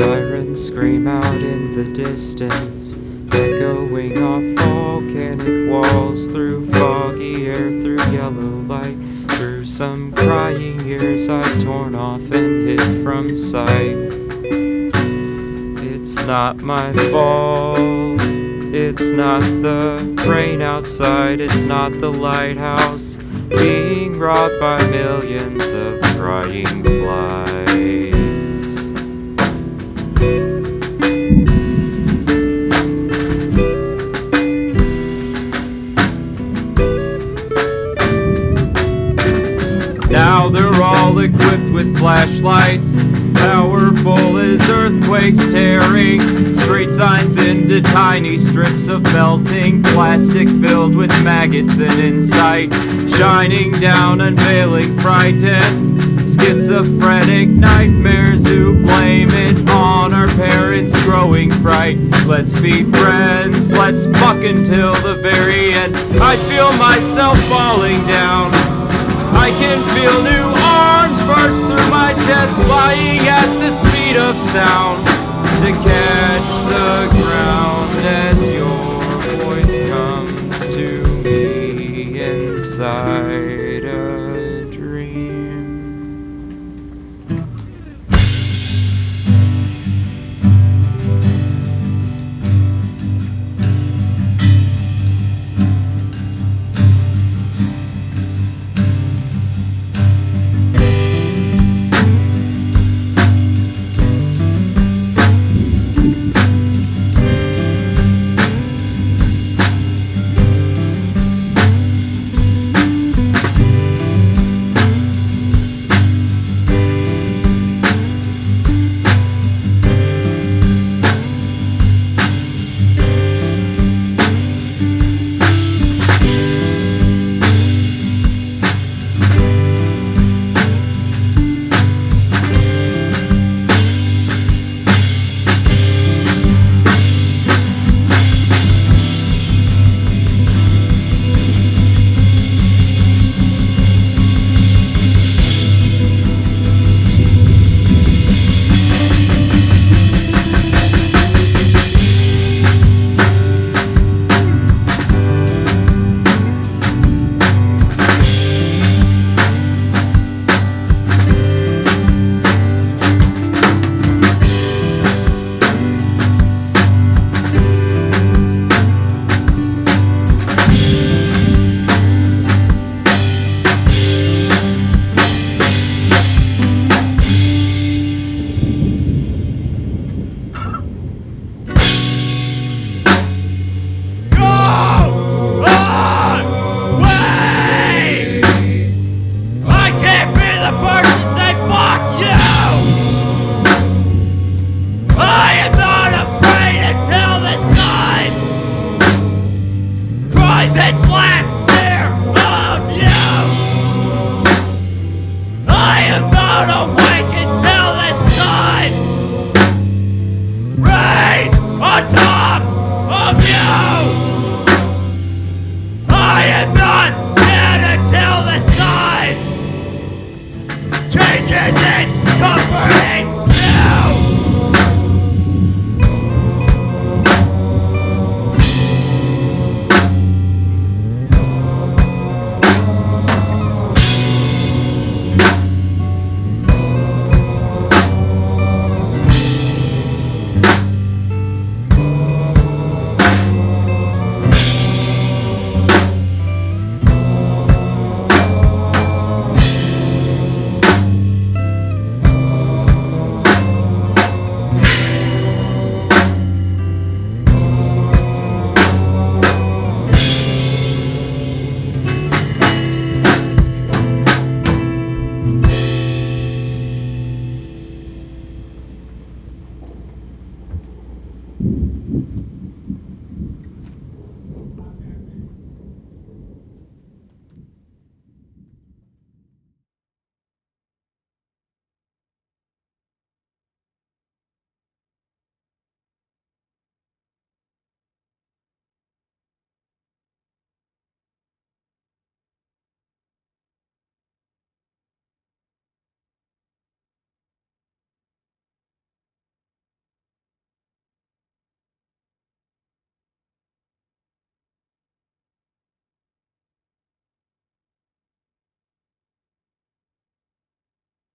Sirens scream out in the distance, echoing off volcanic walls, through foggy air, through yellow light, through some crying years I've torn off and hid from sight. It's not my fault, it's not the rain outside, it's not the lighthouse being robbed by millions of crying flies. Now they're all equipped with flashlights, powerful as earthquakes tearing street signs into tiny strips of melting plastic filled with maggots and insight, shining down, unveiling frightened schizophrenic nightmares who blame it on our parents' growing fright. Let's be friends, let's fuck until the very end. I feel myself falling down, I can feel new arms burst through my chest, flying at the speed of sound to catch the ground as your voice comes to me inside.